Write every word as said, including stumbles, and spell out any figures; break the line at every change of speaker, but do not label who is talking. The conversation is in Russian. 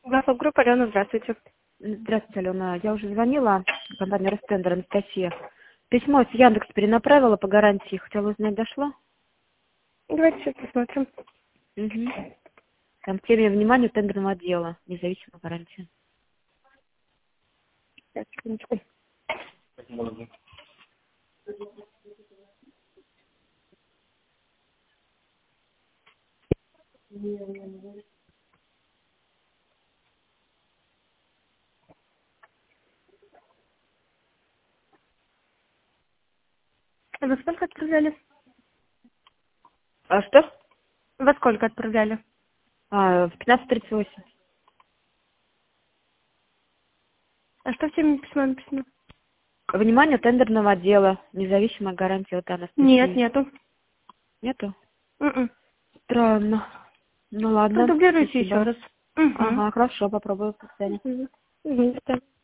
Группа Алена, здравствуйте.
Здравствуйте, Алена. Я уже звонила, компания Ростендер, Анастасия. Письмо с Яндекс перенаправила по гарантии. Хотела узнать, дошло?
Давайте сейчас посмотрим.
Угу. Там в теме внимания тендерного отдела. Независимая гарантия.
Сейчас, секундочку. Во сколько отправляли?
А что?
Во сколько отправляли?
А, в пятнадцать тридцать восемь.
А что в теме письма написано?
Внимание тендерного отдела. Независимая гарантия. Вот Анастасия.
Нет, нету.
Нету?
М-м.
Странно. Ну ладно.
Продублируйте еще
Спасибо.
раз. Угу.
Ага, хорошо, попробую. До свидания.
Угу. Угу.